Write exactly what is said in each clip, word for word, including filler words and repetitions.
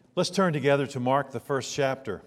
Let's turn together to Mark, the first chapter.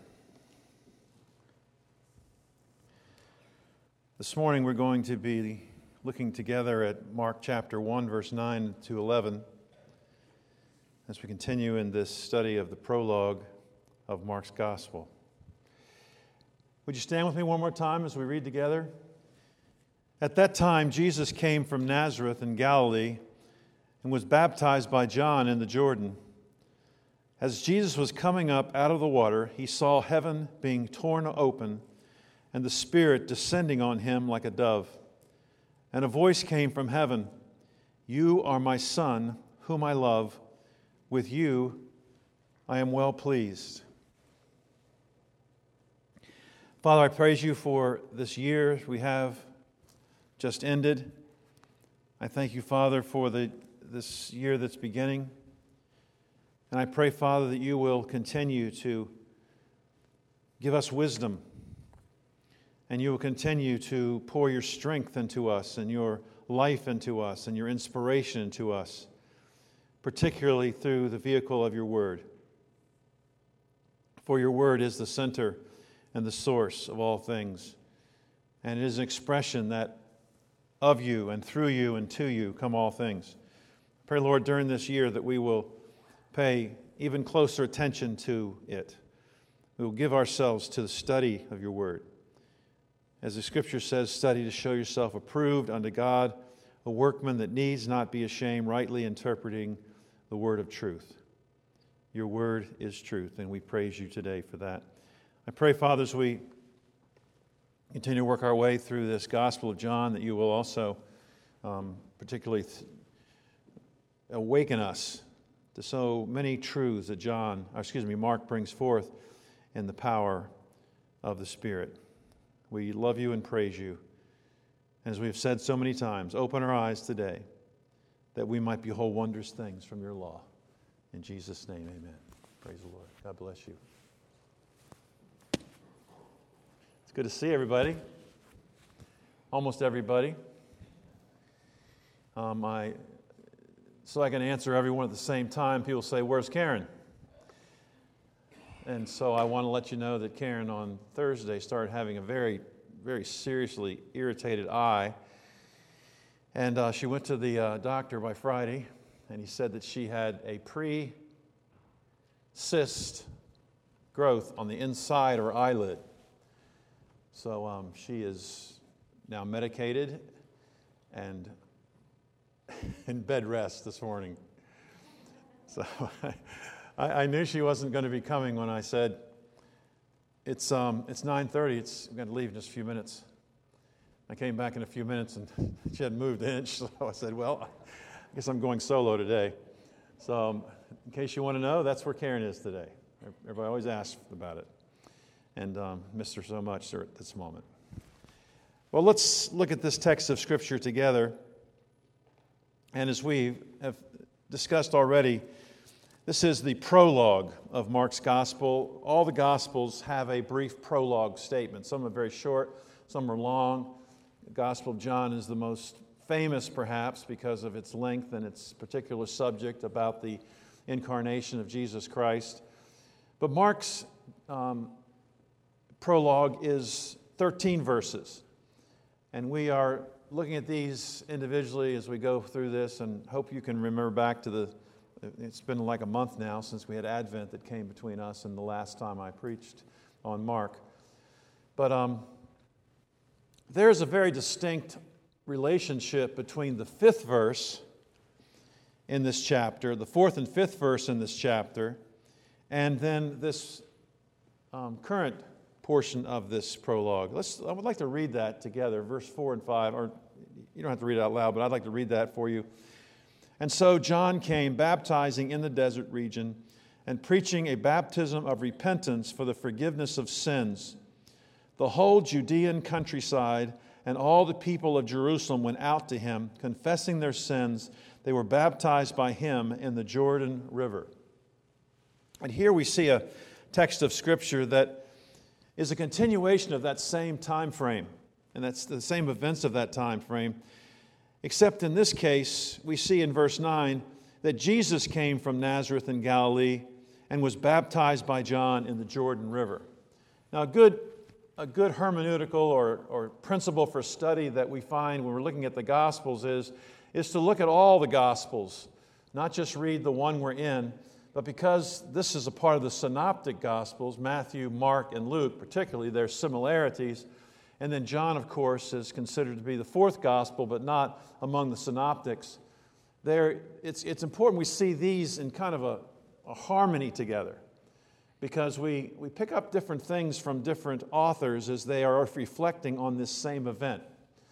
This morning we're going to be looking together at Mark chapter one, verse nine to eleven, as we continue in this study of the prologue of Mark's Gospel. Would you stand with me one more time as we read together? At that time, Jesus came from Nazareth in Galilee and was baptized by John in the Jordan. As Jesus was coming up out of the water, he saw heaven being torn open and the Spirit descending on him like a dove. And a voice came from heaven, "You are my Son, whom I love. With you I am well pleased." Father, I praise you for this year we have just ended. I thank you, Father, for the this year that's beginning. And I pray, Father, that you will continue to give us wisdom, and you will continue to pour your strength into us and your life into us and your inspiration into us, particularly through the vehicle of your word. For your word is the center and the source of all things, and it is an expression that of you and through you and to you come all things. I pray, Lord, during this year that we will pay even closer attention to it. We will give ourselves to the study of your word. As the scripture says, study to show yourself approved unto God, a workman that needs not be ashamed, rightly interpreting the word of truth. Your word is truth, and we praise you today for that. I pray, Father, as we continue to work our way through this Gospel of John, that you will also um, particularly th- awaken us to so many truths that John, or excuse me, Mark brings forth in the power of the Spirit. We love you and praise you. As we have said so many times, open our eyes today that we might behold wondrous things from your law. In Jesus' name, amen. Praise the Lord. God bless you. It's good to see everybody. Almost everybody. Um, I... So I can answer everyone at the same time. People say, "Where's Karen?" And so I want to let you know that Karen on Thursday started having a very, very seriously irritated eye. And uh, she went to the uh, doctor by Friday, and he said that she had a pre-cyst growth on the inside of her eyelid. So um, she is now medicated and in bed rest this morning. So I, I knew she wasn't going to be coming when I said, it's um, it's nine thirty, it's, I'm going to leave in just a few minutes. I came back in a few minutes and she hadn't moved an inch, so I said, well, I guess I'm going solo today. So um, in case you want to know, that's where Karen is today. Everybody always asks about it. And um, miss her so much at this moment. Well, let's look at this text of Scripture together. And as we have discussed already, this is the prologue of Mark's Gospel. All the Gospels have a brief prologue statement. Some are very short, some are long. The Gospel of John is the most famous, perhaps, because of its length and its particular subject about the incarnation of Jesus Christ. But Mark's um, prologue is thirteen verses, and we are looking at these individually as we go through this, and hope you can remember back to the, it's been like a month now since we had Advent that came between us and the last time I preached on Mark. But um, there's a very distinct relationship between the fifth verse in this chapter, the fourth and fifth verse in this chapter, and then this um, current portion of this prologue. Let's, I would like to read that together, verse four and five, or you don't have to read it out loud, but I'd like to read that for you. And so John came, baptizing in the desert region and preaching a baptism of repentance for the forgiveness of sins. The whole Judean countryside and all the people of Jerusalem went out to him, confessing their sins. They were baptized by him in the Jordan River. And here we see a text of Scripture that is a continuation of that same time frame, and that's the same events of that time frame, except in this case, we see in verse nine that Jesus came from Nazareth in Galilee and was baptized by John in the Jordan River. Now, a good, a good hermeneutical or, or principle for study that we find when we're looking at the Gospels is, is to look at all the Gospels, not just read the one we're in, but because this is a part of the synoptic Gospels, Matthew, Mark, and Luke particularly, there's similarities. And then John, of course, is considered to be the fourth Gospel, but not among the synoptics. There, it's, it's important we see these in kind of a, a harmony together, because we, we pick up different things from different authors as they are reflecting on this same event,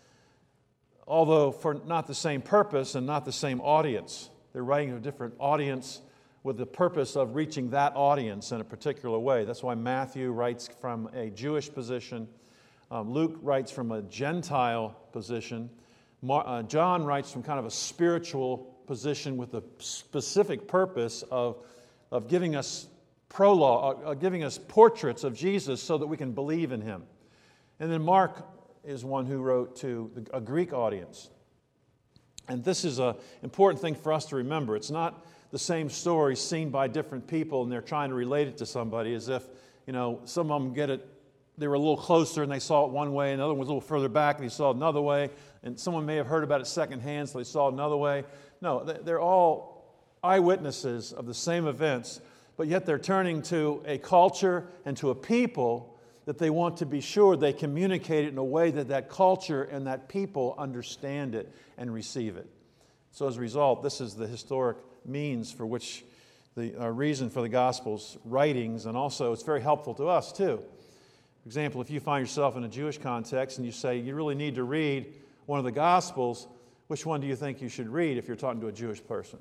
although for not the same purpose and not the same audience. They're writing to a different audience with the purpose of reaching that audience in a particular way. That's why Matthew writes from a Jewish position. Um, Luke writes from a Gentile position. Mar- uh, John writes from kind of a spiritual position with the specific purpose of, of giving us prologue, uh, giving us portraits of Jesus so that we can believe in Him. And then Mark is one who wrote to a Greek audience. And this is an important thing for us to remember. It's not the same story seen by different people and they're trying to relate it to somebody, as if, you know, some of them get it, they were a little closer and they saw it one way, and another one was a little further back and they saw it another way, and someone may have heard about it secondhand, so they saw it another way. No, they're all eyewitnesses of the same events, but yet they're turning to a culture and to a people that they want to be sure they communicate it in a way that that culture and that people understand it and receive it. So as a result, this is the historic means for which the uh, reason for the Gospel's writings, and also it's very helpful to us too. For example, if you find yourself in a Jewish context and you say you really need to read one of the Gospels, which one do you think you should read if you're talking to a Jewish person?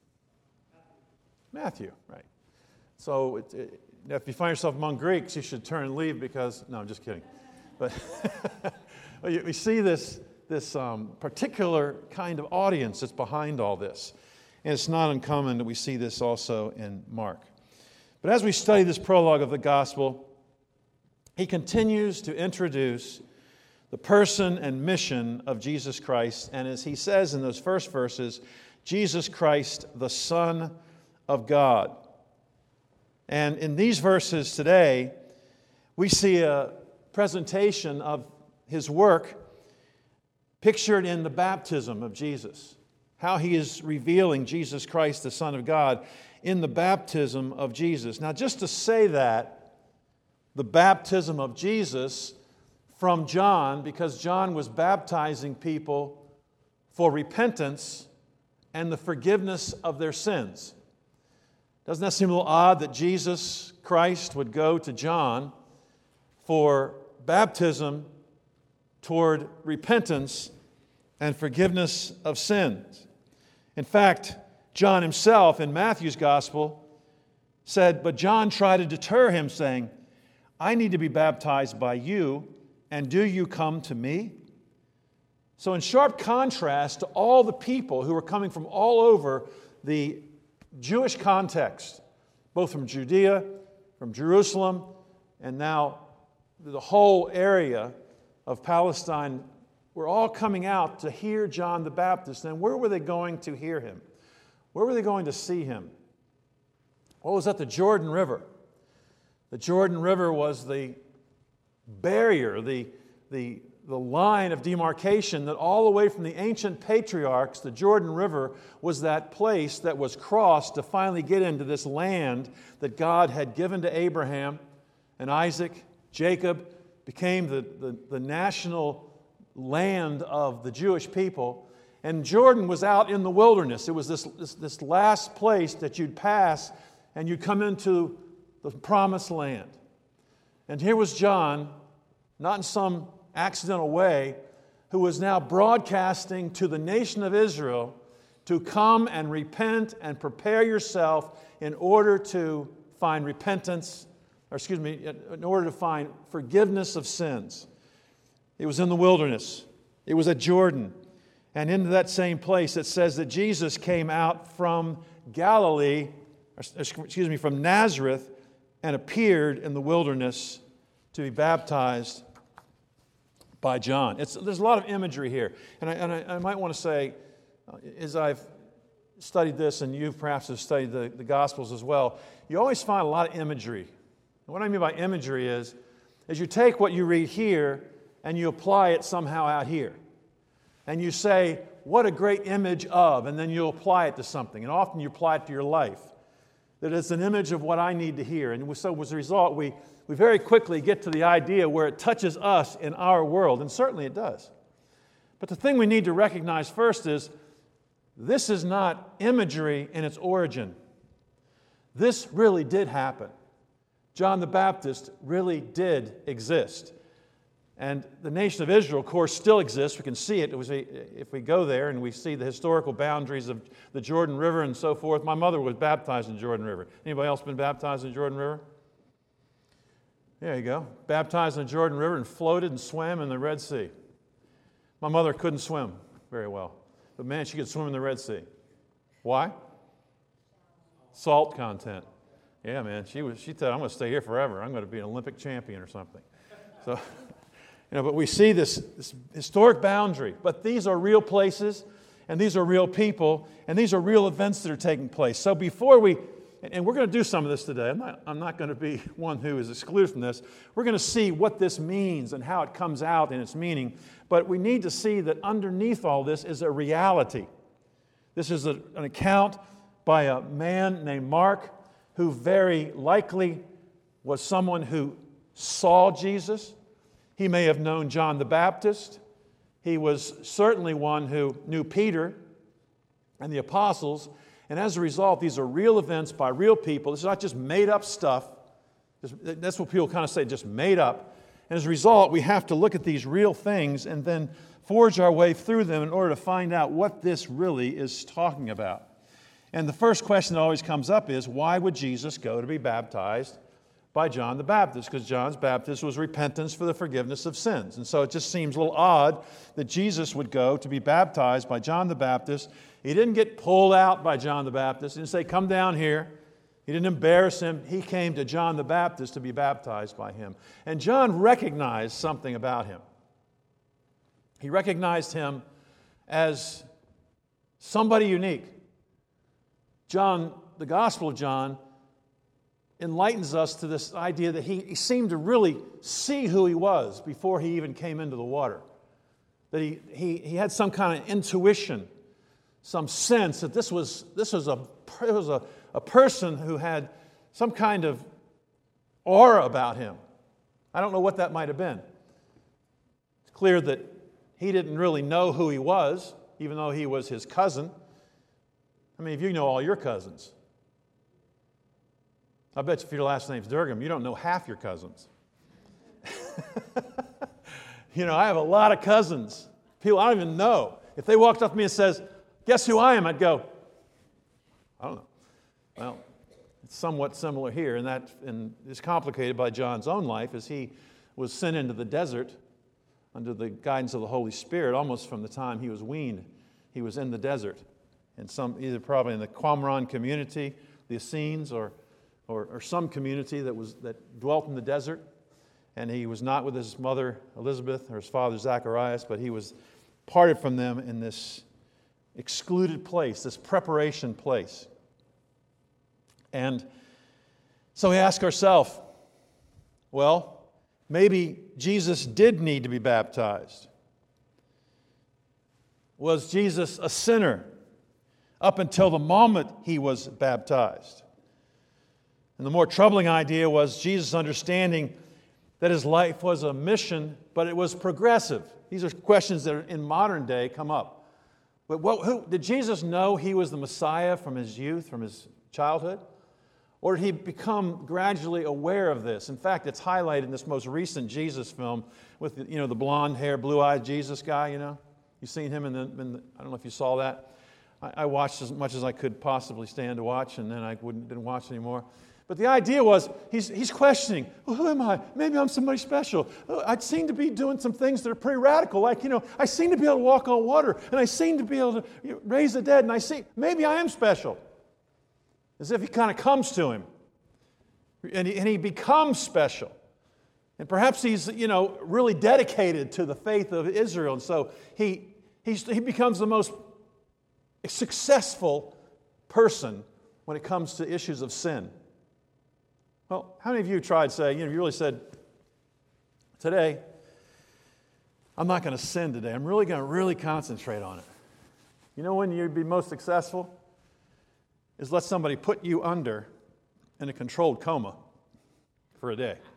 Matthew, right. So it, it, if you find yourself among Greeks, you should turn and leave because, no, I'm just kidding. But we see this, this um, particular kind of audience that's behind all this. And it's not uncommon that we see this also in Mark. But as we study this prologue of the gospel, he continues to introduce the person and mission of Jesus Christ. And as he says in those first verses, Jesus Christ, the Son of God. And in these verses today, we see a presentation of his work pictured in the baptism of Jesus. How he is revealing Jesus Christ, the Son of God, in the baptism of Jesus. Now, just to say that, the baptism of Jesus from John, because John was baptizing people for repentance and the forgiveness of their sins. Doesn't that seem a little odd that Jesus Christ would go to John for baptism toward repentance and forgiveness of sins? In fact, John himself in Matthew's gospel said, but John tried to deter him, saying, I need to be baptized by you, and do you come to me? So in sharp contrast to all the people who were coming from all over the Jewish context, both from Judea, from Jerusalem, and now the whole area of Palestine, were all coming out to hear John the Baptist. And where were they going to hear him? Where were they going to see him? Well, it was at the Jordan River. The Jordan River was the barrier, the, the, the line of demarcation that all the way from the ancient patriarchs, the Jordan River was that place that was crossed to finally get into this land that God had given to Abraham and Isaac. Jacob became the, the, the national land of the Jewish people. And Jordan was out in the wilderness. It was this, this, this last place that you'd pass and you'd come into the promised land. And here was John, not in some accidental way, who was now broadcasting to the nation of Israel to come and repent and prepare yourself in order to find repentance, or excuse me, in order to find forgiveness of sins. It was in the wilderness. It was at Jordan. And into that same place it says that Jesus came out from Galilee, excuse me, from Nazareth, and appeared in the wilderness to be baptized by John. It's, there's a lot of imagery here. And I, and I, I might want to say, uh, as I've studied this, and you perhaps have studied the, the Gospels as well, you always find a lot of imagery. And what I mean by imagery is, is you take what you read here and you apply it somehow out here. And you say, what a great image of, and then you apply it to something. And often you apply it to your life. That it's an image of what I need to hear. And so as a result, we, we very quickly get to the idea where it touches us in our world. And certainly it does. But the thing we need to recognize first is, this is not imagery in its origin. This really did happen. John the Baptist really did exist. And the nation of Israel, of course, still exists. We can see it if we go there and we see the historical boundaries of the Jordan River and so forth. My mother was baptized in Jordan River. Anybody else been baptized in Jordan River? There you go. Baptized in the Jordan River and floated and swam in the Red Sea. My mother couldn't swim very well. But man, she could swim in the Red Sea. Why? Salt content. Yeah, man. She was. She said, "I'm going to stay here forever. I'm going to be an Olympic champion or something." So, you know. But we see this, this historic boundary. But these are real places, and these are real people, and these are real events that are taking place. So before we, and we're going to do some of this today. I'm not. I'm not going to be one who is excluded from this. We're going to see what this means and how it comes out in its meaning. But we need to see that underneath all this is a reality. This is a, an account by a man named Mark, who very likely was someone who saw Jesus. He may have known John the Baptist. He was certainly one who knew Peter and the apostles. And as a result, these are real events by real people. This is not just made up stuff. That's what people kind of say, just made up. And as a result, we have to look at these real things and then forge our way through them in order to find out what this really is talking about. And the first question that always comes up is, why would Jesus go to be baptized by John the Baptist? Because John's baptism was repentance for the forgiveness of sins. And so it just seems a little odd that Jesus would go to be baptized by John the Baptist. He didn't get pulled out by John the Baptist. He didn't say, come down here. He didn't embarrass him. He came to John the Baptist to be baptized by him. And John recognized something about him. He recognized him as somebody unique. John, the Gospel of John, enlightens us to this idea that he, he seemed to really see who he was before he even came into the water. That he, he, he had some kind of intuition, some sense that this was, this was, a, it was a, a person who had some kind of aura about him. I don't know what that might have been. It's clear that he didn't really know who he was, even though he was his cousin. I mean, if you know all your cousins, I bet you if your last name's Durgam, you don't know half your cousins. You know, I have a lot of cousins. People I don't even know. If they walked up to me and says, guess who I am? I'd go, I don't know. Well, it's somewhat similar here, and that and is complicated by John's own life as he was sent into the desert under the guidance of the Holy Spirit almost from the time he was weaned. He was in the desert, in some either probably in the Qumran community, the Essenes, or, or or some community that was that dwelt in the desert. And he was not with his mother Elizabeth or his father Zacharias, but he was parted from them in this excluded place, this preparation place. And so we ask ourselves, well, maybe Jesus did need to be baptized. Was Jesus a sinner up until the moment he was baptized? And the more troubling idea was Jesus' understanding that his life was a mission, but it was progressive. These are questions that in modern day come up. But what, who, did Jesus know he was the Messiah from his youth, from his childhood? Or did he become gradually aware of this? In fact, it's highlighted in this most recent Jesus film with the, you know, the blonde-haired, blue-eyed Jesus guy, you know? You've seen him in the, in the I don't know if you saw that. I, I watched as much as I could possibly stand to watch, and then I wouldn't, didn't watch anymore. But the idea was, he's, he's questioning, well, who am I? Maybe I'm somebody special. Oh, I seem to be doing some things that are pretty radical, like, you know, I seem to be able to walk on water, and I seem to be able to raise the dead, and I see, maybe I am special. As if he kind of comes to him, and he, and he becomes special. And perhaps he's, you know, really dedicated to the faith of Israel, and so he, he's, he becomes the most successful person when it comes to issues of sin. Well, how many of you tried saying, you know, you really said, today, I'm not going to sin today. I'm really going to really concentrate on it. You know when you'd be most successful? Is let somebody put you under in a controlled coma for a day.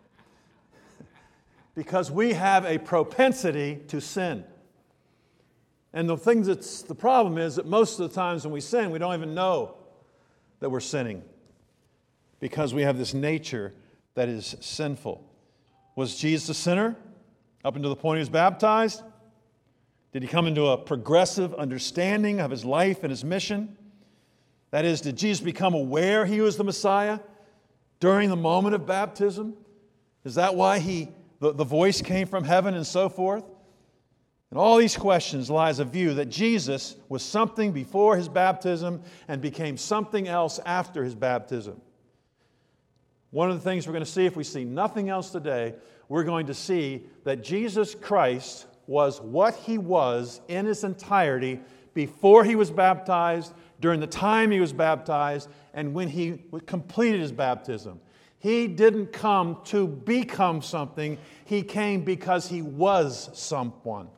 Because we have a propensity to sin. And the thing that's the problem is that most of the times when we sin, we don't even know that we're sinning. Because we have this nature that is sinful. Was Jesus a sinner up until the point he was baptized? Did he come into a progressive understanding of his life and his mission? That is, did Jesus become aware he was the Messiah during the moment of baptism? Is that why he the, the voice came from heaven and so forth? In all these questions lies a view that Jesus was something before his baptism and became something else after his baptism. One of the things we're going to see, if we see nothing else today, we're going to see that Jesus Christ was what he was in his entirety before he was baptized, during the time he was baptized, and when he completed his baptism. He didn't come to become something. He came because he was someone.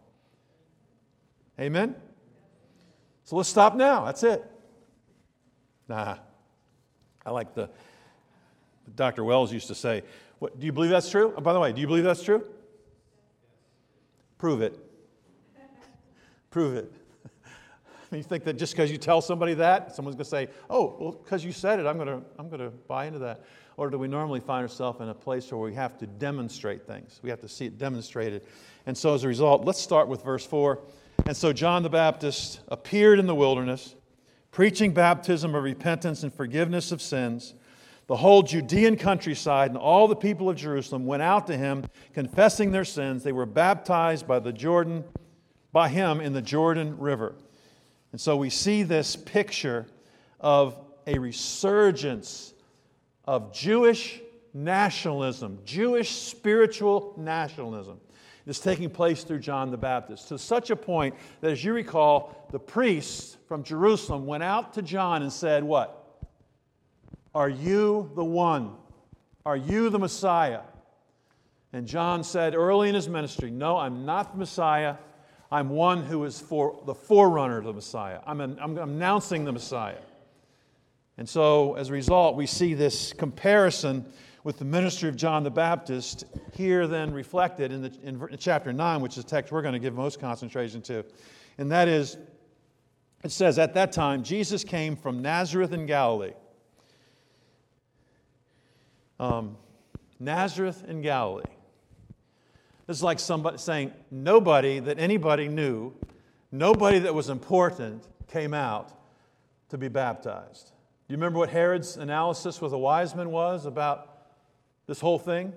Amen? So let's stop now. That's it. Nah. I like the Doctor Wells used to say, what, do you believe that's true? Oh, by the way, do you believe that's true? Prove it. Prove it. You think that just because you tell somebody that, someone's going to say, oh, well, because you said it, I'm going to I'm going to buy into that. Or do we normally find ourselves in a place where we have to demonstrate things? We have to see it demonstrated. And so as a result, let's start with verse four. And so John the Baptist appeared in the wilderness, preaching baptism of repentance and forgiveness of sins. The whole Judean countryside and all the people of Jerusalem went out to him, confessing their sins. They were baptized by the Jordan, by him in the Jordan River. And so we see this picture of a resurgence of Jewish nationalism, Jewish spiritual nationalism. It's taking place through John the Baptist, to such a point that, as you recall, the priests from Jerusalem went out to John and said, what? Are you the one? Are you the Messiah? And John said early in his ministry, no, I'm not the Messiah. I'm one who is for the forerunner of the Messiah. I'm, an, I'm announcing the Messiah. And so, as a result, we see this comparison with the ministry of John the Baptist here then reflected in, the, in chapter nine, which is the text we're going to give most concentration to. And that is, it says, at that time, Jesus came from Nazareth in Galilee. Um, Nazareth in Galilee. This is like somebody saying nobody that anybody knew, nobody that was important came out to be baptized. Do you remember what Herod's analysis with the wise men was about this whole thing?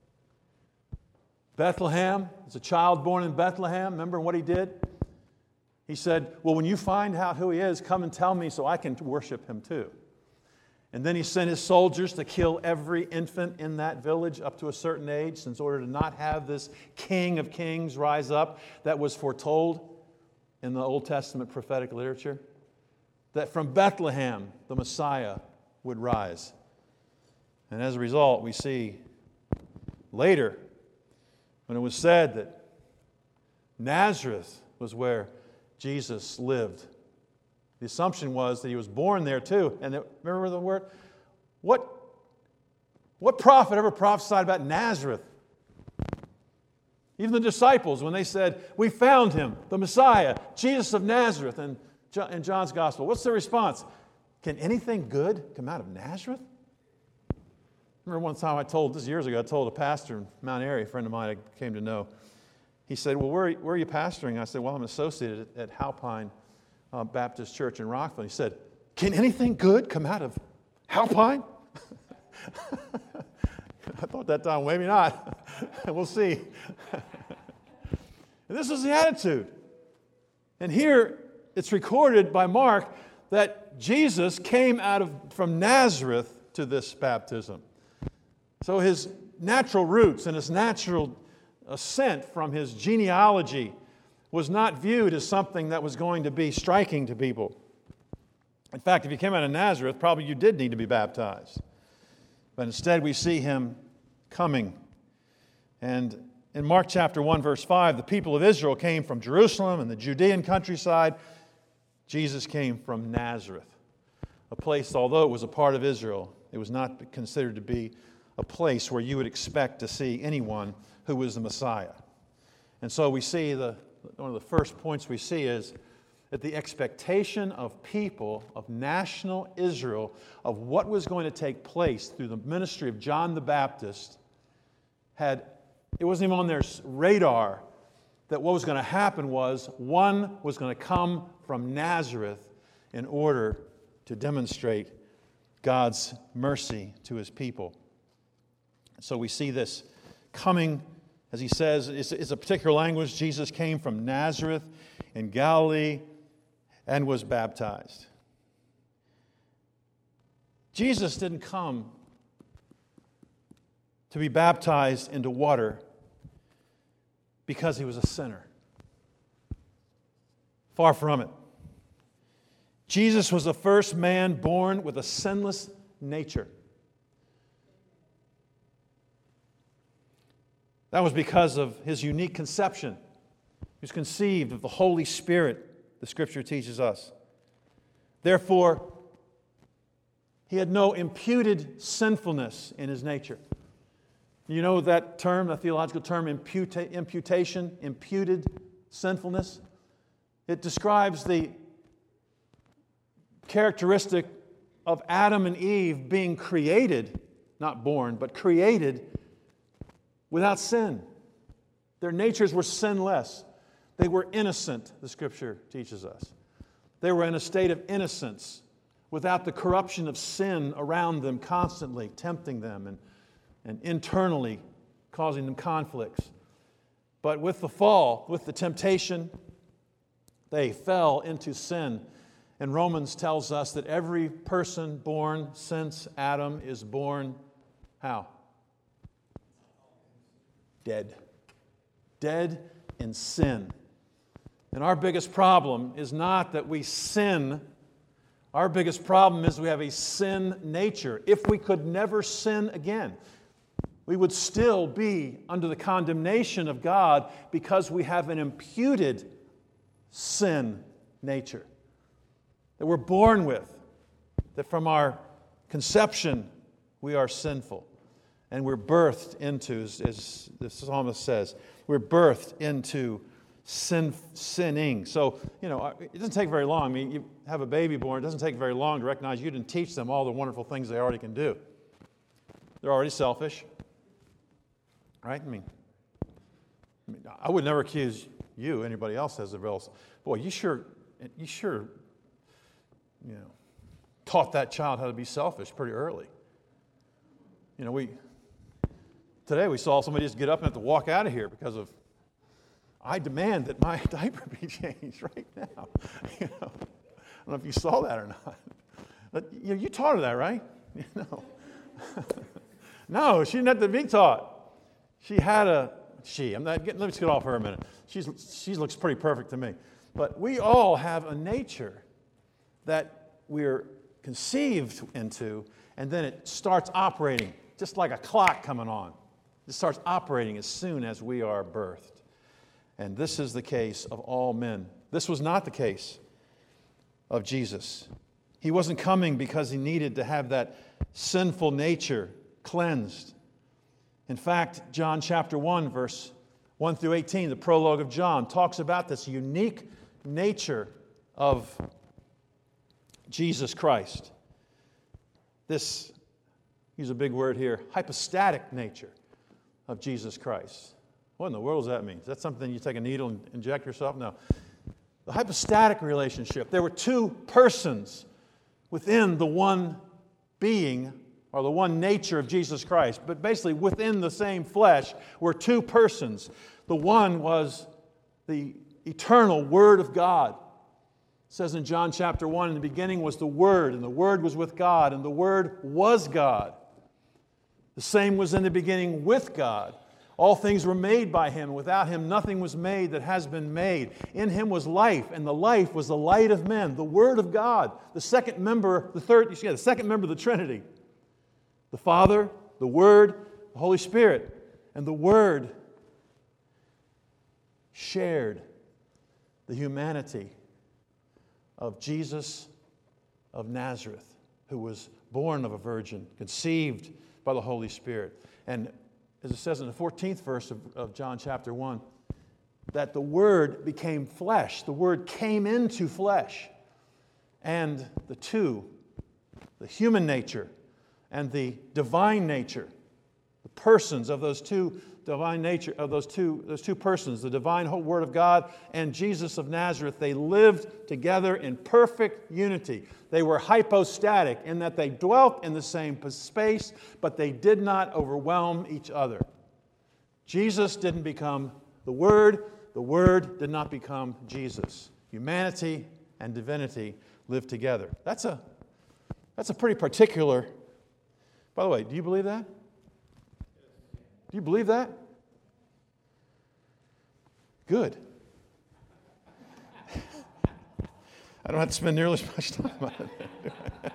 Bethlehem, there's a child born in Bethlehem. Remember what he did? He said, well, when you find out who he is, come and tell me so I can worship him too. And then he sent his soldiers to kill every infant in that village up to a certain age in order to not have this King of Kings rise up that was foretold in the Old Testament prophetic literature. That from Bethlehem, the Messiah would rise. And as a result, we see later, when it was said that Nazareth was where Jesus lived, the assumption was that he was born there too. And that, remember the word? What, what prophet ever prophesied about Nazareth? Even the disciples, when they said, we found him, the Messiah, Jesus of Nazareth, and in John's Gospel, what's their response? Can anything good come out of Nazareth? I remember one time I told, this years ago, I told a pastor in Mount Airy, a friend of mine I came to know. He said, well, where, where are you pastoring? I said, well, I'm associated at, at Halpine uh, Baptist Church in Rockville. He said, can anything good come out of Halpine? I thought that time, maybe not. We'll see. And this was the attitude. And here, it's recorded by Mark that Jesus came out of from Nazareth to this baptism. So his natural roots and his natural ascent from his genealogy was not viewed as something that was going to be striking to people. In fact, if you came out of Nazareth, probably you did need to be baptized. But instead we see him coming. And in Mark chapter one, verse five, the people of Israel came from Jerusalem and the Judean countryside. Jesus came from Nazareth, a place, although it was a part of Israel, it was not considered to be a place where you would expect to see anyone who was the Messiah. And so we see, the one of the first points we see is that the expectation of people, of national Israel, of what was going to take place through the ministry of John the Baptist, had, it wasn't even on their radar that what was going to happen was one was going to come from Nazareth in order to demonstrate God's mercy to his people. So we see this coming, as he says, it's, it's a particular language. Jesus came from Nazareth in Galilee and was baptized. Jesus didn't come to be baptized into water because he was a sinner. Far from it. Jesus was the first man born with a sinless nature. That was because of his unique conception. He was conceived of the Holy Spirit, the Scripture teaches us. Therefore, he had no imputed sinfulness in his nature. You know that term, that theological term, imputa- imputation, imputed sinfulness? It describes the characteristic of Adam and Eve being created, not born, but created without sin. Their natures were sinless. They were innocent, the Scripture teaches us. They were in a state of innocence without the corruption of sin around them constantly tempting them and, and internally causing them conflicts. But with the fall, with the temptation, they fell into sin. And Romans tells us that every person born since Adam is born, how? Dead. Dead in sin. And our biggest problem is not that we sin. Our biggest problem is we have a sin nature. If we could never sin again, we would still be under the condemnation of God because we have an imputed sin nature that we're born with, that from our conception we are sinful. And we're birthed into, as the psalmist says, we're birthed into sin, sinning. So, you know, it doesn't take very long. I mean, you have a baby born, it doesn't take very long to recognize you didn't teach them all the wonderful things they already can do. They're already selfish. Right? I mean, I, mean, I would never accuse you, anybody else as a else. Boy, you sure, you sure, you know, taught that child how to be selfish pretty early. You know, we, today we saw somebody just get up and have to walk out of here because of, I demand that my diaper be changed right now. You know, I don't know if you saw that or not. But you, you taught her that, right? You know. No, she didn't have to be taught. She had a, she, I'm not getting, let me just get off her a minute. She's, she looks pretty perfect to me. But we all have a nature that we're conceived into, and then it starts operating, just like a clock coming on. It starts operating as soon as we are birthed. And this is the case of all men. This was not the case of Jesus. He wasn't coming because he needed to have that sinful nature cleansed. In fact, John chapter one, verse one through eighteen, the prologue of John, talks about this unique nature of Jesus Christ. This, use a big word here, hypostatic nature of Jesus Christ. What in the world does that mean? Is that something you take a needle and inject yourself? No. The hypostatic relationship. There were two persons within the one being, or the one nature of Jesus Christ. But basically, within the same flesh were two persons. The one was the eternal Word of God. It says in John chapter one, in the beginning was the Word, and the Word was with God, and the Word was God. The same was in the beginning with God. All things were made by him. Without him nothing was made that has been made. In him was life, and the life was the light of men, the Word of God, the second member, the third, yeah, the second member of the Trinity. The Father, the Word, the Holy Spirit. And the Word shared the humanity of Jesus of Nazareth, who was born of a virgin, conceived by the Holy Spirit. And as it says in the fourteenth verse of, of John chapter one, that the Word became flesh. The Word came into flesh. And the two, the human nature and the divine nature, the persons of those two divine nature, of those two, those two persons, the divine Word of God and Jesus of Nazareth, they lived together in perfect unity. They were hypostatic in that they dwelt in the same space, but they did not overwhelm each other. Jesus didn't become the Word. The Word did not become Jesus. Humanity and divinity lived together. That's a, that's a pretty particular... By the way, do you believe that? Do you believe that? Good. I don't have to spend nearly as much time on it.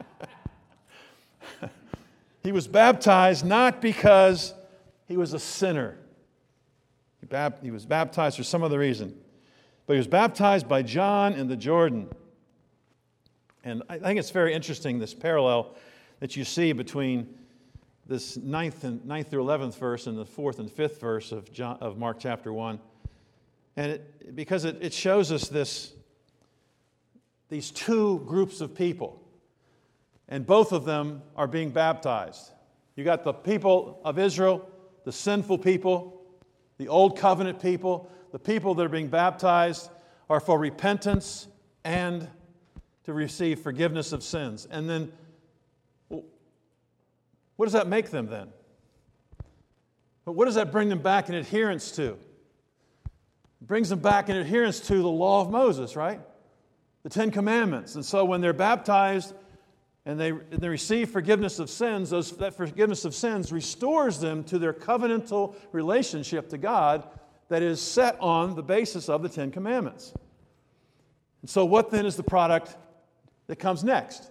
He was baptized not because he was a sinner. He, bab- he was baptized for some other reason. But he was baptized by John in the Jordan. And I think it's very interesting, this parallel that you see between this ninth and ninth through eleventh verse and the fourth and fifth verse of John, of Mark chapter one, and it, because it, it shows us this these two groups of people, and both of them are being baptized. You got the people of Israel, the sinful people, the old covenant people. The people that are being baptized are for repentance and to receive forgiveness of sins, and then. What does that make them then? But what does that bring them back in adherence to? It brings them back in adherence to the law of Moses, right? The Ten Commandments. And so when they're baptized and they, and they receive forgiveness of sins, those, that forgiveness of sins restores them to their covenantal relationship to God that is set on the basis of the Ten Commandments. And so what then is the product that comes next?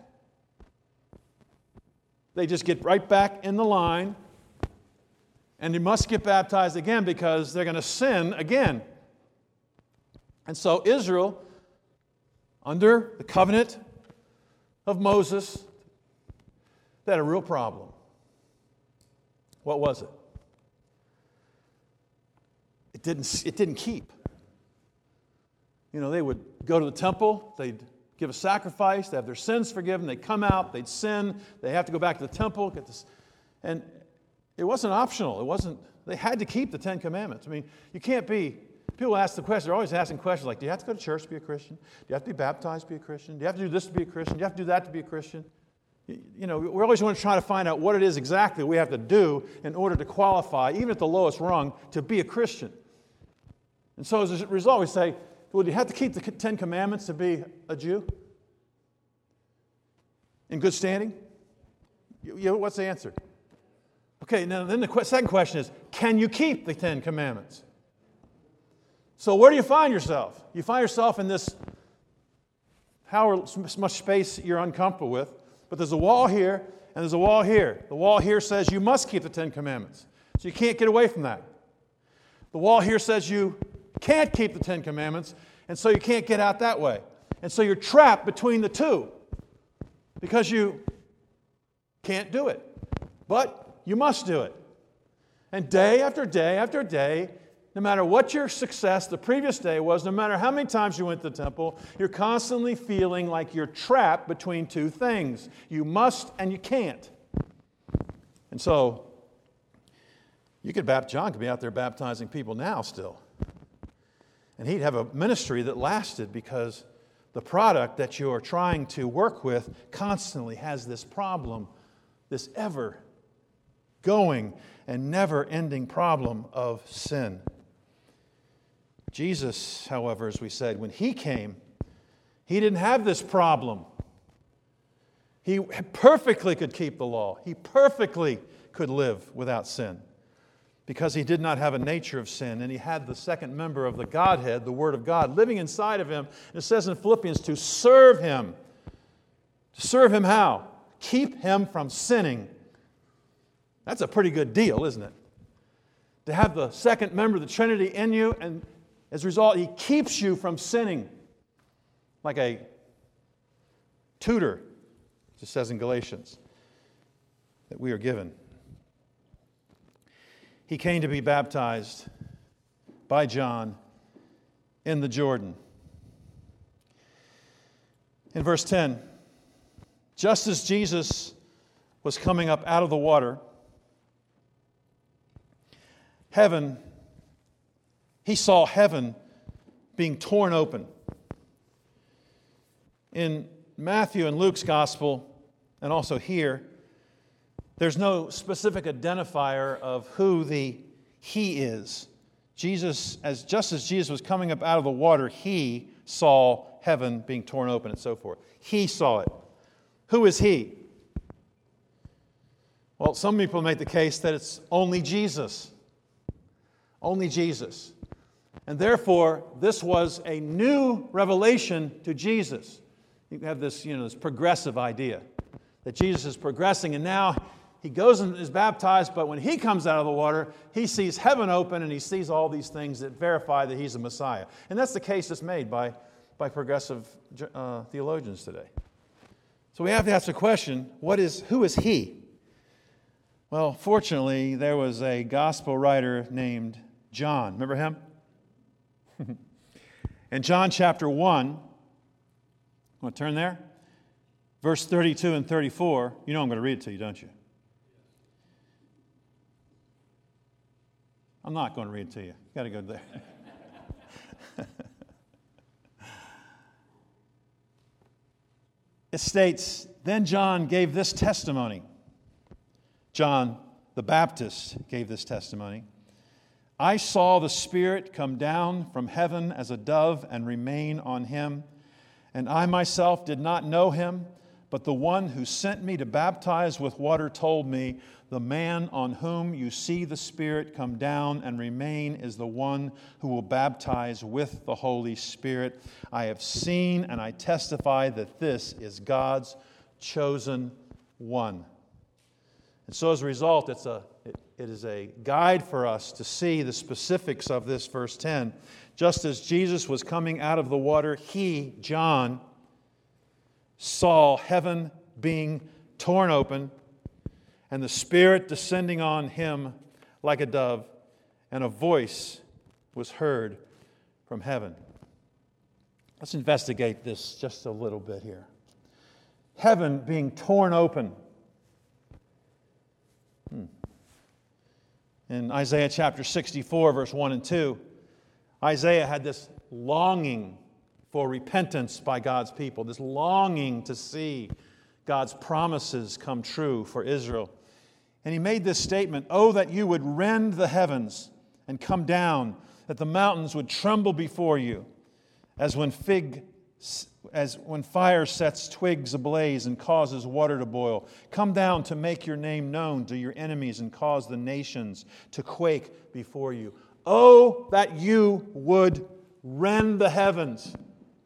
They just get right back in the line, and they must get baptized again because they're going to sin again. And so Israel, under the covenant of Moses, they had a real problem. What was it? It didn't, it didn't keep. You know, they would go to the temple, they'd give a sacrifice, they have their sins forgiven, they come out, they'd sin, they have to go back to the temple, get this, and it wasn't optional. It wasn't, they had to keep the Ten Commandments. I mean, you can't be, people ask the question, they're always asking questions like, do you have to go to church to be a Christian? Do you have to be baptized to be a Christian? Do you have to do this to be a Christian? Do you have to do that to be a Christian? You, you know, we always want to try to find out what it is exactly we have to do in order to qualify, even at the lowest rung, to be a Christian. And so as a result, we say, well, do you have to keep the Ten Commandments to be a Jew? In good standing? You, you know, what's the answer? Okay, now then the qu- second question is, can you keep the Ten Commandments? So where do you find yourself? You find yourself in this, however much space you're uncomfortable with, but there's a wall here and there's a wall here. The wall here says you must keep the Ten Commandments. So you can't get away from that. The wall here says you can't keep the Ten Commandments, and so you can't get out that way. And so you're trapped between the two because you can't do it. But you must do it. And day after day after day, no matter what your success the previous day was, no matter how many times you went to the temple, you're constantly feeling like you're trapped between two things. You must and you can't. And so, you could baptize, John could be out there baptizing people now still. And he'd have a ministry that lasted because the product that you're trying to work with constantly has this problem, this ever going and never-ending problem of sin. Jesus, however, as we said, when he came, he didn't have this problem. He perfectly could keep the law. He perfectly could live without sin. because he did not have a nature of sin, and he had the second member of the Godhead, the Word of God, living inside of him. And it says in Philippians, to serve him. To serve him how? Keep him from sinning. That's a pretty good deal, isn't it? To have the second member of the Trinity in you, and as a result, he keeps you from sinning. Like a tutor, as it says in Galatians, that we are given. He came to be baptized by John in the Jordan. In verse ten, just as Jesus was coming up out of the water, heaven, he saw heaven being torn open. In Matthew and Luke's gospel, and also here, there's no specific identifier of who the he is. Jesus, as just as Jesus was coming up out of the water, he saw heaven being torn open and so forth. He saw it. Who is he? Well, some people make the case that it's only Jesus. Only Jesus. And therefore, this was a new revelation to Jesus. You have this, you know, this progressive idea that Jesus is progressing, and now he goes and is baptized, but when he comes out of the water, he sees heaven open and he sees all these things that verify that he's a Messiah. And that's the case that's made by, by progressive uh, theologians today. So we have to ask the question, what is, who is he? Well, fortunately, there was a gospel writer named John. Remember him? In John chapter one, want to turn there? Verse thirty-two and thirty-four. You know I'm going to read it to you, don't you? I'm not going to read it to you. You've got to go there. It states, then John gave this testimony. John the Baptist gave this testimony. I saw the Spirit come down from heaven as a dove and remain on him. And I myself did not know him, but the one who sent me to baptize with water told me, the man on whom you see the Spirit come down and remain is the one who will baptize with the Holy Spirit. I have seen and I testify that this is God's chosen one. And so as a result, it's a, it, it is a guide for us to see the specifics of this verse ten. Just as Jesus was coming out of the water, he, John, saw heaven being torn open and the Spirit descending on him like a dove, and a voice was heard from heaven. Let's investigate this just a little bit here. Heaven being torn open. Hmm. In Isaiah chapter sixty-four, verse one and two, Isaiah had this longing for repentance by God's people, this longing to see God's promises come true for Israel. And he made this statement, oh, that you would rend the heavens and come down, that the mountains would tremble before you, as when fig, as when fire sets twigs ablaze and causes water to boil. Come down to make your name known to your enemies and cause the nations to quake before you. Oh, that you would rend the heavens.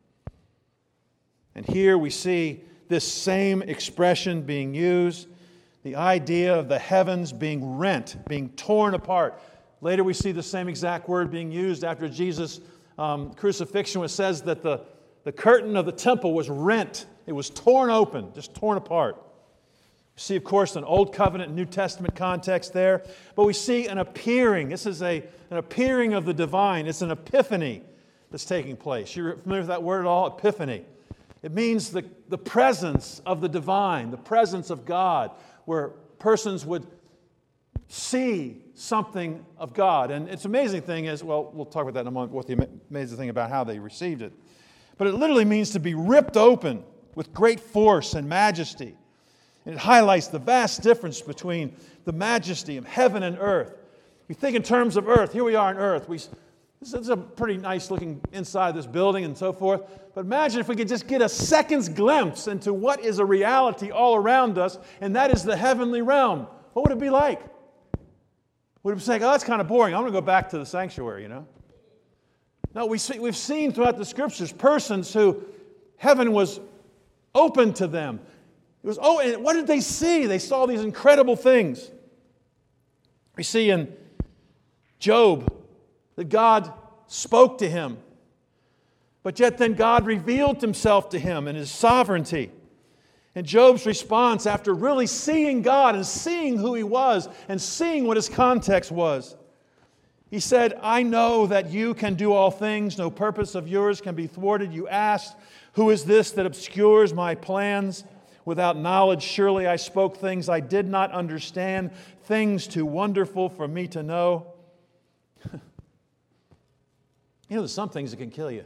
And here we see this same expression being used, the idea of the heavens being rent, being torn apart. Later we see the same exact word being used after Jesus' um, crucifixion, which says that the, the curtain of the temple was rent. It was torn open, just torn apart. We see, of course, an Old Covenant and New Testament context there, but we see an appearing. This is a, an appearing of the divine. It's an epiphany that's taking place. You're familiar with that word at all? Epiphany. It means the, the presence of the divine, the presence of God, where persons would see something of God. And it's amazing thing is, well, we'll talk about that in a moment, what the amazing thing about how they received it. But it literally means to be ripped open with great force and majesty. And it highlights the vast difference between the majesty of heaven and earth. We think in terms of earth. Here we are on earth. We This is a pretty nice looking inside this building and so forth. But imagine if we could just get a second's glimpse into what is a reality all around us, and that is the heavenly realm. What would it be like? would have said, oh, that's kind of boring. I'm going to go back to the sanctuary, you know. No, we see, we've seen throughout the Scriptures persons who heaven was open to them. It was, oh, and what did they see? They saw these incredible things. We see in Job that God spoke to him, but yet then God revealed himself to him in his sovereignty. And Job's response after really seeing God and seeing who he was and seeing what his context was, he said, I know that you can do all things. No purpose of yours can be thwarted. You asked, who is this that obscures my plans? Without knowledge, surely I spoke things I did not understand, things too wonderful for me to know. You know, there's some things that can kill you.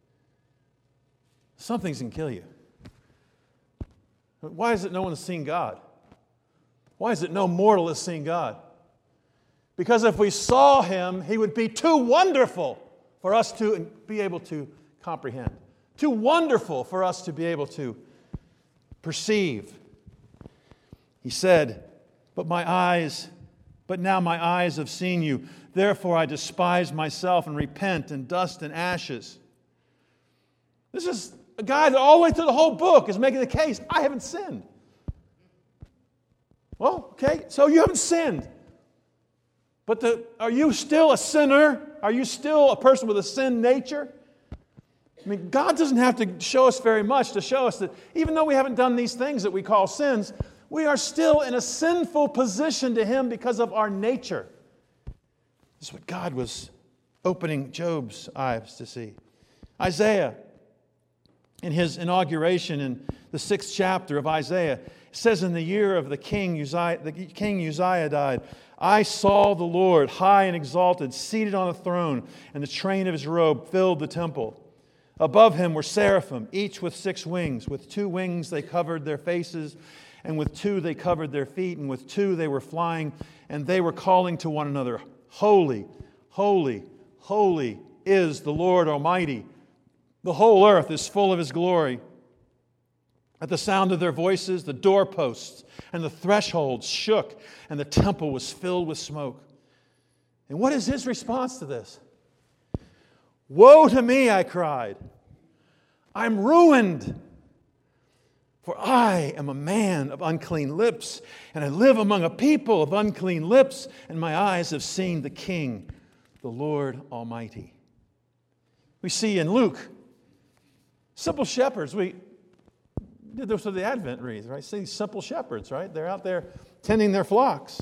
Some things can kill you. Why is it no one has seen God? Why is it no mortal has seen God? Because if we saw Him, He would be too wonderful for us to be able to comprehend. Too wonderful for us to be able to perceive. He said, but my eyes, but now my eyes have seen you. Therefore I despise myself and repent in dust and ashes. This is a guy that all the way through the whole book is making the case, I haven't sinned. Well, okay, so you haven't sinned. But the, are you still a sinner? Are you still a person with a sin nature? I mean, God doesn't have to show us very much to show us that even though we haven't done these things that we call sins, we are still in a sinful position to Him because of our nature. This is what God was opening Job's eyes to see. Isaiah, in his inauguration in the sixth chapter of Isaiah, says in the year of the king Uzziah, the king Uzziah died, I saw the Lord high and exalted, seated on a throne, and the train of His robe filled the temple. Above Him were seraphim, each with six wings. With two wings they covered their faces, and with two they covered their feet, and with two they were flying, and they were calling to one another, Holy, holy, holy is the Lord Almighty. The whole earth is full of His glory. At the sound of their voices, the doorposts and the thresholds shook, and the temple was filled with smoke. And what is His response to this? Woe to me, I cried. I'm ruined. For I am a man of unclean lips, and I live among a people of unclean lips, and my eyes have seen the King, the Lord Almighty. We see in Luke, simple shepherds. We did this with the Advent wreath, right? See, simple shepherds, right? They're out there tending their flocks,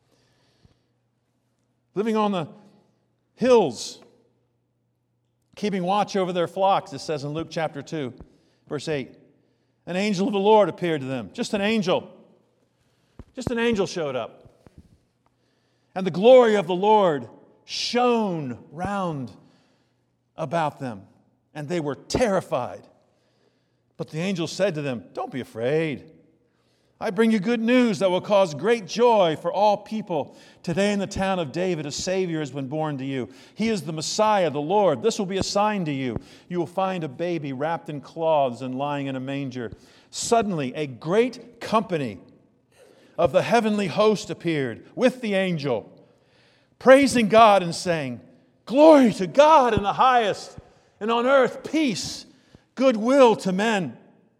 living on the hills, keeping watch over their flocks, it says in Luke chapter two, verse eight. An angel of the Lord appeared to them. Just an angel. Just an angel showed up. And the glory of the Lord shone round about them, and they were terrified. But the angel said to them, don't be afraid. I bring you good news that will cause great joy for all people. Today in the town of David, a Savior has been born to you. He is the Messiah, the Lord. This will be a sign to you. You will find a baby wrapped in cloths and lying in a manger. Suddenly, a great company of the heavenly host appeared with the angel, praising God and saying, Glory to God in the highest, and on earth peace, goodwill to men.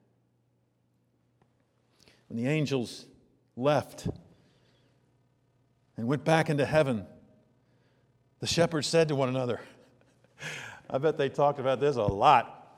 When the angels left and went back into heaven, the shepherds said to one another, I bet they talked about this a lot.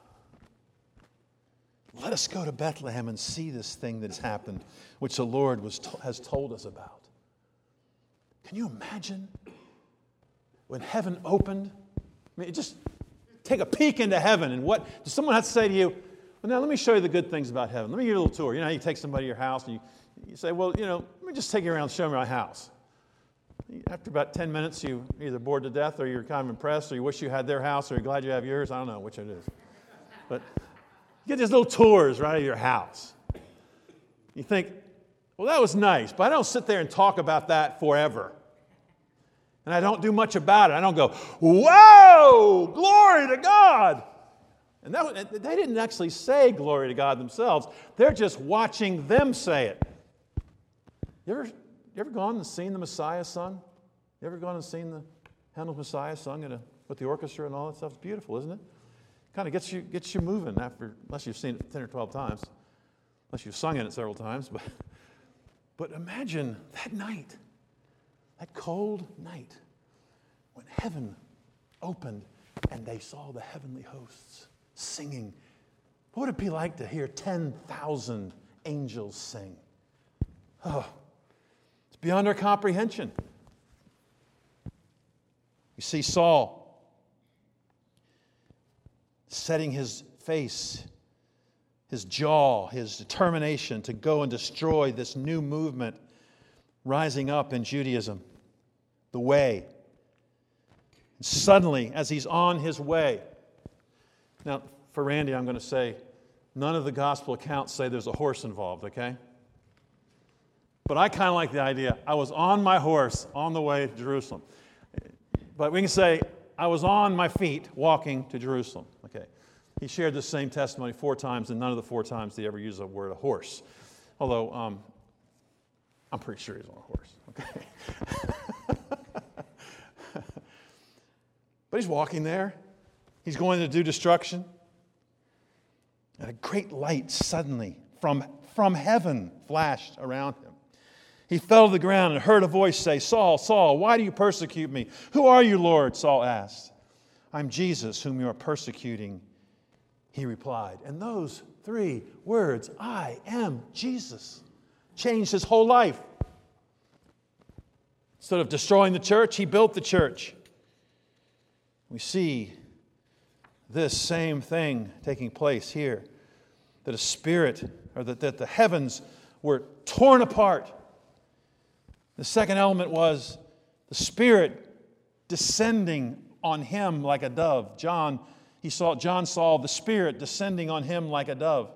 Let us go to Bethlehem and see this thing that has happened, which the Lord was to- has told us about. Can you imagine when heaven opened? I mean, just take a peek into heaven, and what does someone have to say to you? Well, now let me show you the good things about heaven. Let me give you a little tour. You know how you take somebody to your house and you, you say, well, you know, let me just take you around and show me my house. After about ten minutes, you either bored to death or you're kind of impressed or you wish you had their house or you're glad you have yours. I don't know which it is. But you get these little tours, right, of your house. You think, well, that was nice, but I don't sit there and talk about that forever. And I don't do much about it. I don't go, whoa, glory to God. And that, they didn't actually say glory to God themselves. They're just watching them say it. You ever, you ever gone and seen the Messiah's son? You ever gone and seen the Handel's Messiah sung at a, with the orchestra and all that stuff? It's beautiful, isn't it? Kind of gets you gets you moving after, unless you've seen it ten or twelve times, unless you've sung in it several times. But, but imagine that night, that cold night, when heaven opened and they saw the heavenly hosts singing. What would it be like to hear ten thousand angels sing? Oh, it's beyond our comprehension. You see Saul setting his face, his jaw, his determination to go and destroy this new movement rising up in Judaism, the way. And suddenly, as he's on his way, now for Randy, I'm going to say, none of the gospel accounts say there's a horse involved, okay? But I kind of like the idea. I was on my horse on the way to Jerusalem. But we can say, I was on my feet walking to Jerusalem. Okay. He shared the same testimony four times, and none of the four times did he ever use the word a horse. Although, um, I'm pretty sure he's on a horse. Okay. But he's walking there. He's going to do destruction. And a great light suddenly from, from heaven flashed around him. He fell to the ground and heard a voice say, Saul, Saul, why do you persecute me? Who are you, Lord? Saul asked. I'm Jesus, whom you are persecuting, he replied. And those three words, I am Jesus, changed his whole life. Instead of destroying the church, he built the church. We see this same thing taking place here, that a spirit, or that, that the heavens were torn apart. The second element was the Spirit descending on him like a dove. John, he saw, John saw the Spirit descending on him like a dove.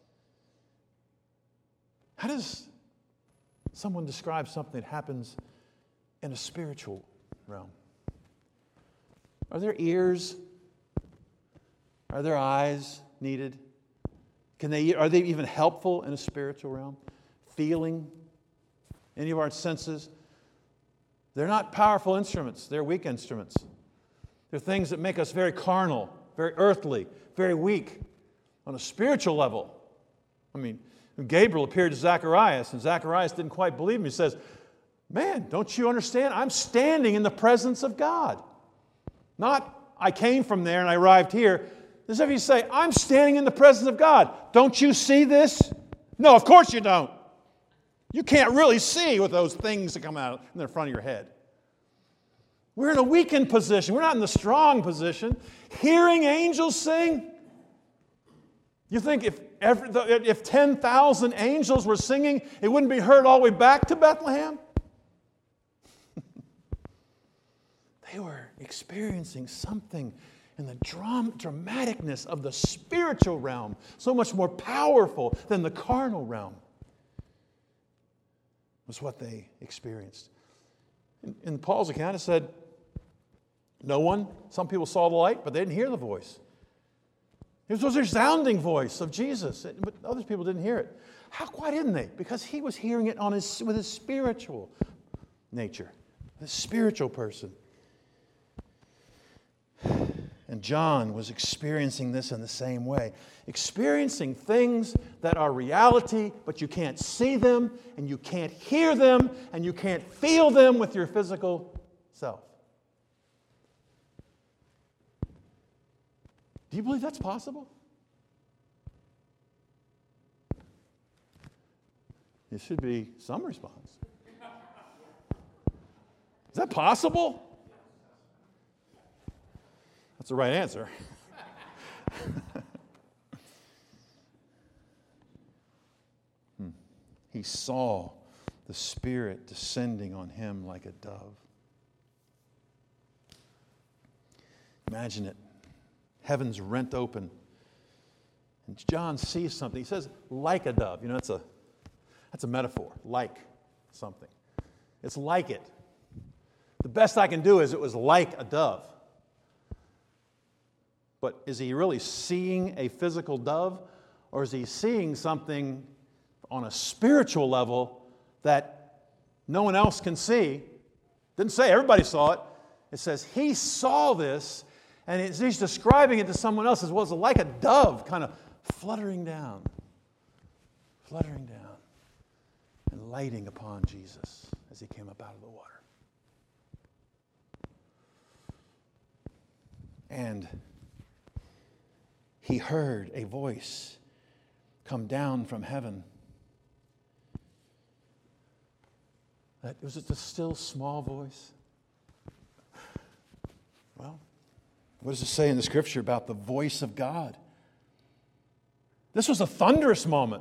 How does someone describe something that happens in a spiritual realm? Are there ears? Are there eyes needed? Can they, are they even helpful in a spiritual realm? Feeling? Any of our senses? They're not powerful instruments. They're weak instruments. They're things that make us very carnal, very earthly, very weak on a spiritual level. I mean, when Gabriel appeared to Zacharias, and Zacharias didn't quite believe him, he says, man, don't you understand? I'm standing in the presence of God. Not, I came from there and I arrived here. As if you say, I'm standing in the presence of God. Don't you see this? No, of course you don't. You can't really see with those things that come out in the front of your head. We're in a weakened position. We're not in the strong position. Hearing angels sing? You think if every, if ten thousand angels were singing, it wouldn't be heard all the way back to Bethlehem? They were experiencing something in the dram- dramaticness of the spiritual realm, so much more powerful than the carnal realm, was what they experienced. In, in Paul's account, it said, no one, some people saw the light, but they didn't hear the voice. It was a resounding voice of Jesus, but other people didn't hear it. How, why didn't they? Because he was hearing it on his, with his spiritual nature, his spiritual person. And John was experiencing this in the same way. Experiencing things that are reality, but you can't see them, and you can't hear them, and you can't feel them with your physical self. Do you believe that's possible? There should be some response. Is that possible? That's the right answer. hmm. He saw the Spirit descending on him like a dove. Imagine it. Heaven's rent open. And John sees something. He says, like a dove. You know, that's a, that's a metaphor. Like something. It's like it. The best I can do is it was like a dove. But is he really seeing a physical dove? Or is he seeing something on a spiritual level that no one else can see Didn't say everybody saw it. It says he saw this, and it's, he's describing it to someone else as well as like a dove kind of fluttering down, fluttering down, and lighting upon Jesus as he came up out of the water. And he heard a voice come down from heaven. That, was it the still small voice? Well, what does it say in the Scripture about the voice of God? This was a thunderous moment.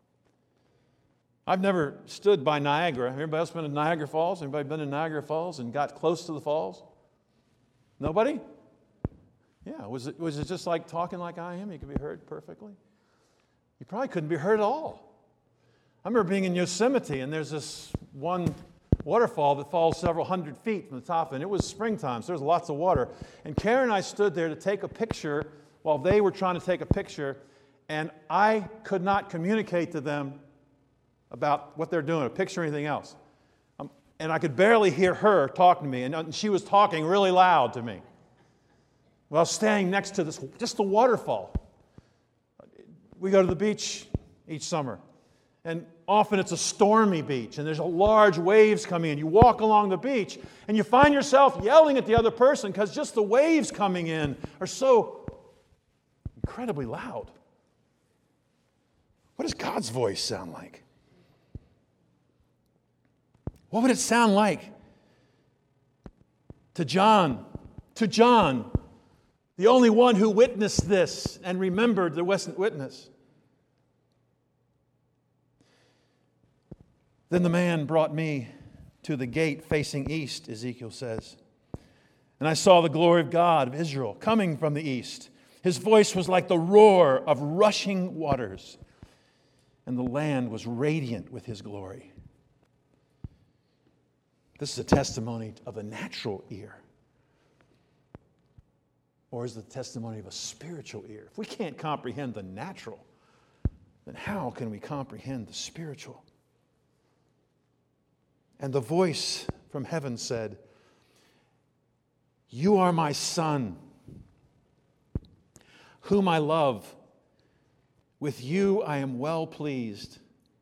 I've never stood by Niagara. Everybody else been in Niagara Falls? Anybody been in Niagara Falls and got close to the falls? Nobody? Yeah, was it, was it just like talking like I am? You could be heard perfectly? You probably couldn't be heard at all. I remember being in Yosemite, and there's this one waterfall that falls several hundred feet from the top, and it was springtime, so there was lots of water. And Karen and I stood there to take a picture while they were trying to take a picture, and I could not communicate to them about what they're doing, a picture or anything else. Um, and I could barely hear her talking to me, and she was talking really loud to me. Well, staying next to this, just the waterfall. We go to the beach each summer, and often it's a stormy beach, and there's a large waves coming in. You walk along the beach, and you find yourself yelling at the other person because just the waves coming in are so incredibly loud. What does God's voice sound like? What would it sound like to John, to John, the only one who witnessed this and remembered the witness? Then the man brought me to the gate facing east, Ezekiel says. And I saw the glory of God, of Israel, coming from the east. His voice was like the roar of rushing waters, and the land was radiant with his glory. This is a testimony of a natural ear. Or is it the testimony of a spiritual ear? If we can't comprehend the natural, then how can we comprehend the spiritual? And the voice from heaven said, "You are my Son, whom I love. With you I am well pleased."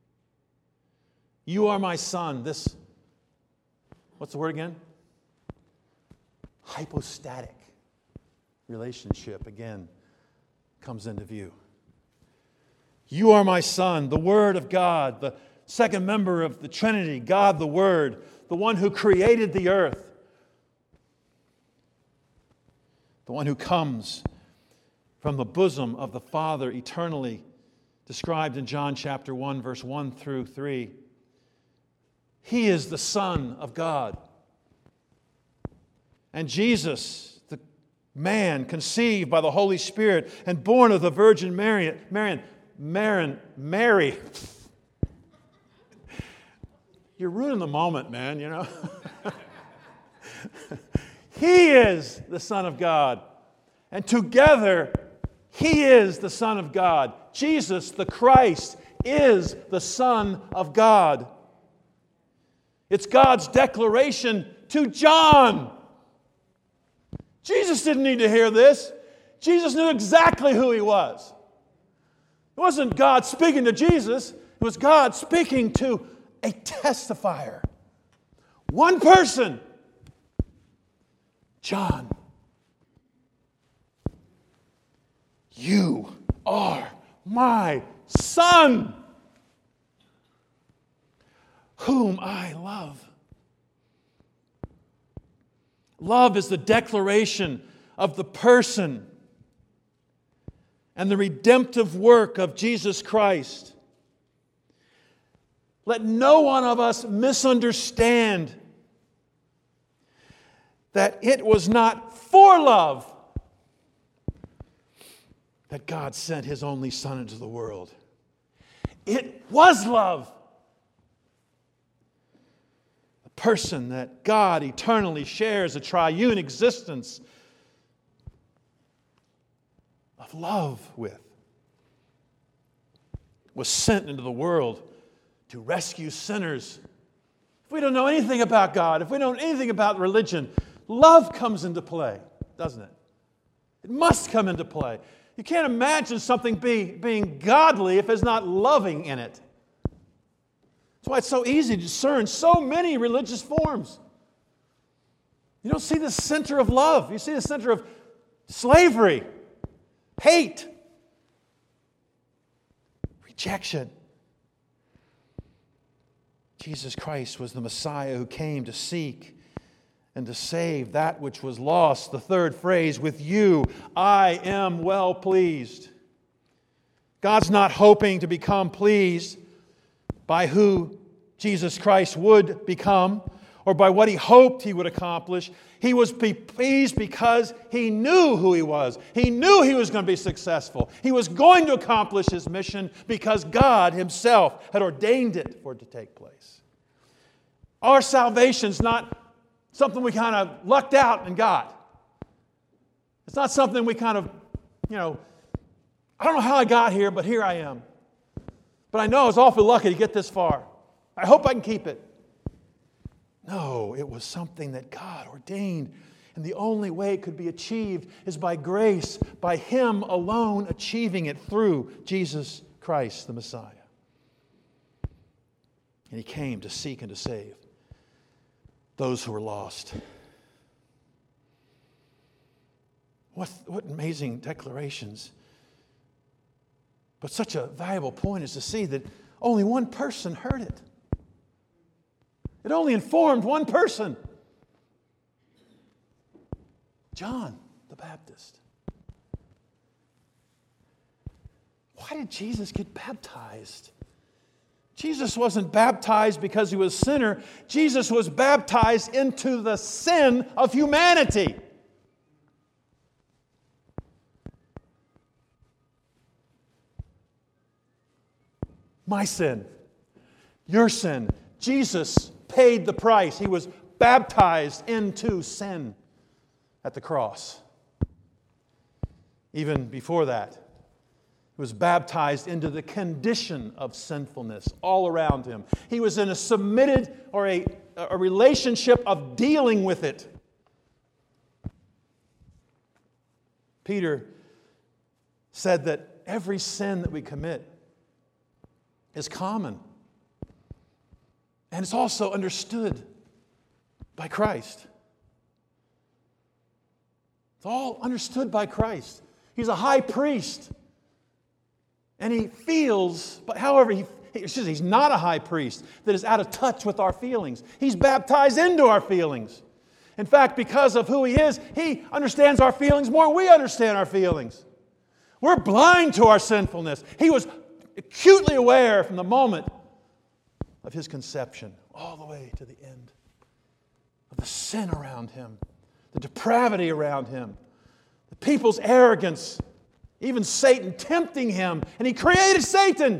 You are my Son. This, what's the word again? Hypostatic relationship again comes into view. You are my Son, the Word of God, the second member of the Trinity, God the Word, the one who created the earth, the one who comes from the bosom of the Father eternally, described in John chapter one, verse one through three. He is the Son of God. And Jesus, the man conceived by the Holy Spirit and born of the Virgin Mary, Marian, Marin, Mary. You're ruining the moment, man, you know. He is the Son of God. And together, He is the Son of God. Jesus, the Christ, is the Son of God. It's God's declaration to John. Jesus didn't need to hear this. Jesus knew exactly who He was. It wasn't God speaking to Jesus. It was God speaking to a testifier. One person. John. You are my Son, whom I love. Love is the declaration of the person and the redemptive work of Jesus Christ. Let no one of us misunderstand that it was not for love that God sent His only Son into the world. It was love. The person that God eternally shares a triune existence of love with was sent into the world to rescue sinners if we don't know anything about God, if we don't know anything about religion, love comes into play, doesn't it? It must come into play. You can't imagine something being, being godly if it's not loving in it. That's why it's so easy to discern so many religious forms. You don't see the center of love. You see the center of slavery, hate, rejection. Jesus Christ was the Messiah who came to seek and to save that which was lost. The third phrase, with you, I am well pleased. God's not hoping to become pleased by who Jesus Christ would become or by what He hoped He would accomplish. He was pleased because He knew who He was. He knew He was going to be successful. He was going to accomplish His mission because God Himself had ordained it for it to take place. Our salvation's not something we kind of lucked out and got. It's not something we kind of, you know, I don't know how I got here, but here I am. But I know I was awfully lucky to get this far. I hope I can keep it. No, it was something that God ordained. And the only way it could be achieved is by grace, by Him alone achieving it through Jesus Christ, the Messiah. And He came to seek and to save those who were lost. What, what amazing declarations. But such a valuable point is to see that only one person heard it. It only informed one person. John the Baptist. Why did Jesus get baptized? Jesus wasn't baptized because He was a sinner. Jesus was baptized into the sin of humanity. My sin, your sin. Jesus paid the price. He was baptized into sin at the cross. Even before that, He was baptized into the condition of sinfulness all around Him. He was in a submitted or a, a relationship of dealing with it. Peter said that every sin that we commit is common. And it's also understood by Christ. It's all understood by Christ. He's a high priest. And He feels, but however, he, excuse me, He's not a high priest that is out of touch with our feelings. He's baptized into our feelings. In fact, because of who He is, He understands our feelings more than we understand our feelings. We're blind to our sinfulness. He was acutely aware from the moment of His conception all the way to the end of the sin around Him, the depravity around Him, the people's arrogance, even Satan tempting Him, and He created Satan.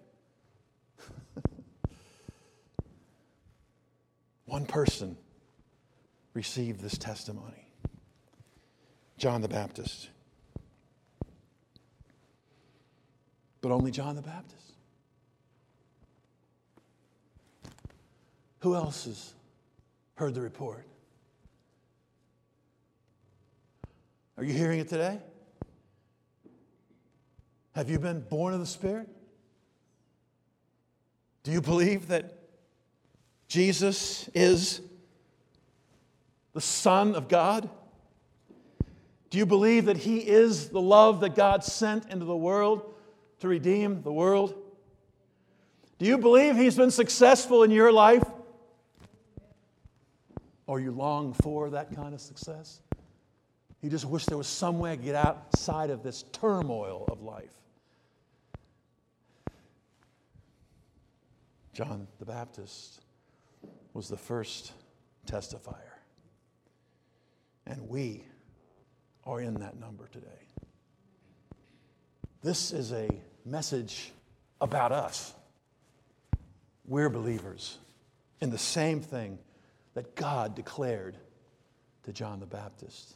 One person received this testimony. John the Baptist. But only John the Baptist. Who else has heard the report? Are you hearing it today? Have you been born of the Spirit? Do you believe that Jesus is the Son of God? Do you believe that He is the love that God sent into the world to redeem the world? Do you believe He's been successful in your life? Or you long for that kind of success? You just wish there was some way to get outside of this turmoil of life. John the Baptist was the first testifier. And we are in that number today. This is a message about us. We're believers in the same thing that God declared to John the Baptist.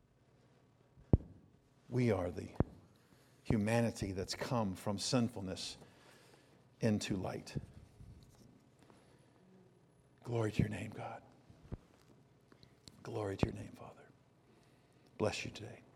We are the humanity that's come from sinfulness into light. Glory to your name, God. Glory to your name, Father. Bless you today.